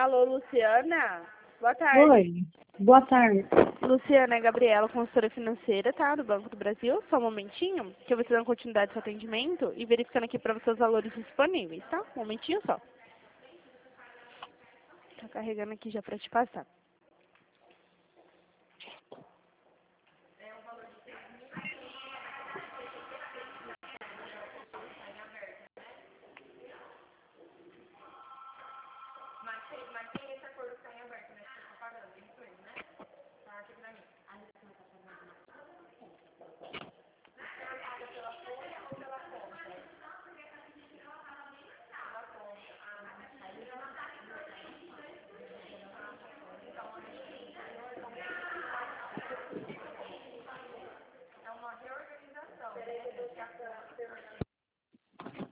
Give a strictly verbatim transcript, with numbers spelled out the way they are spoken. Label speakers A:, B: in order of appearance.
A: Alô, Luciana? Boa tarde.
B: Oi, boa tarde.
A: Luciana, é Gabriela, consultora financeira, tá? Do Banco do Brasil. Só um momentinho, que eu vou te dando continuidade ao seu atendimento e verificando aqui para você os valores disponíveis, tá? Um momentinho só. Tá carregando aqui já para te passar.